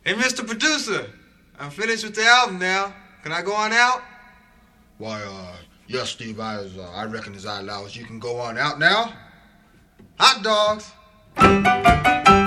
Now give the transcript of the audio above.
Hey, Mr. Producer, I'm finished with the album now. Can I go on out? Why, yes, Steve, I reckon as I allows you can go on out now. Hot dogs.